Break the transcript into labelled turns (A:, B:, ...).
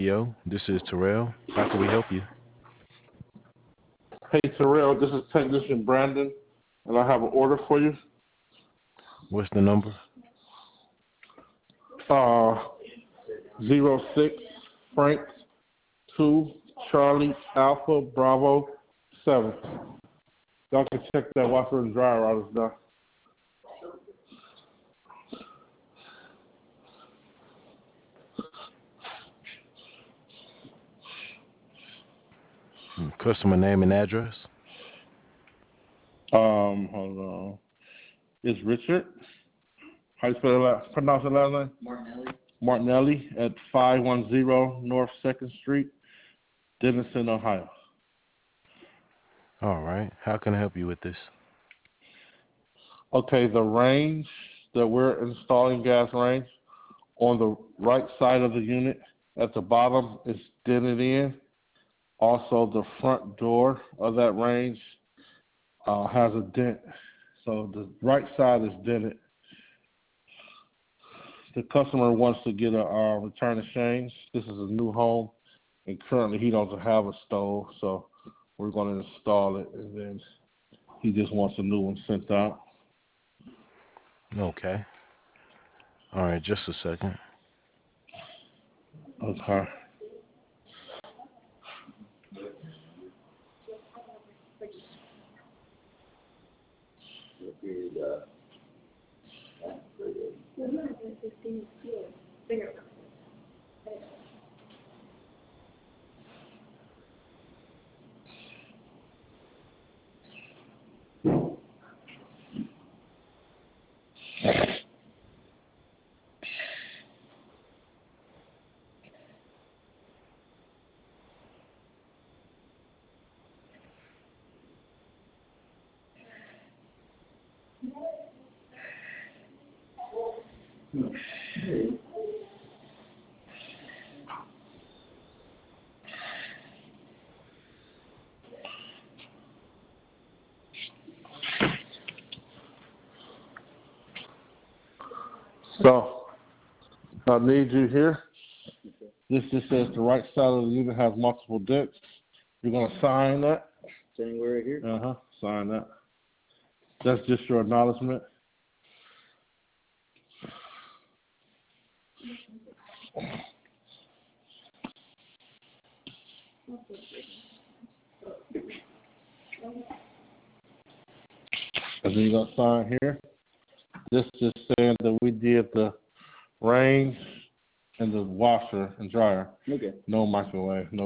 A: PTO. This is Terrell. How can we help you?
B: Hey Terrell, this is Technician Brandon, and I have an order for you.
A: What's the number?
B: Uh, 06 Frank 2 Charlie Alpha Bravo 7. Y'all can check that washer and dryer out as done.
A: Customer name and address.
B: Hold on. It's Richard. How you pronounce the last name?
C: Martinelli.
B: Martinelli at 510 North 2nd Street, Denison, Ohio.
A: All right. How can I help you with this?
B: Okay, the range that we're installing, gas range, on the right side of the unit at the bottom is dented in. Also, the front door of that range has a dent. So the right side is dented. The customer wants to get a return exchange. This is a new home, and currently he doesn't have a stove, so we're going to install it, and then he just wants a new one sent out.
A: Okay. All right. Just a second.
B: Okay. So I need you here. This just says the right side of the unit has multiple dents. You're going to sign that.
C: Saying we're right here.
B: Sign that. That's just your acknowledgement. And then you're going to sign here. This is saying that we did the range and the washer and dryer.
C: Okay.
B: No microwave, no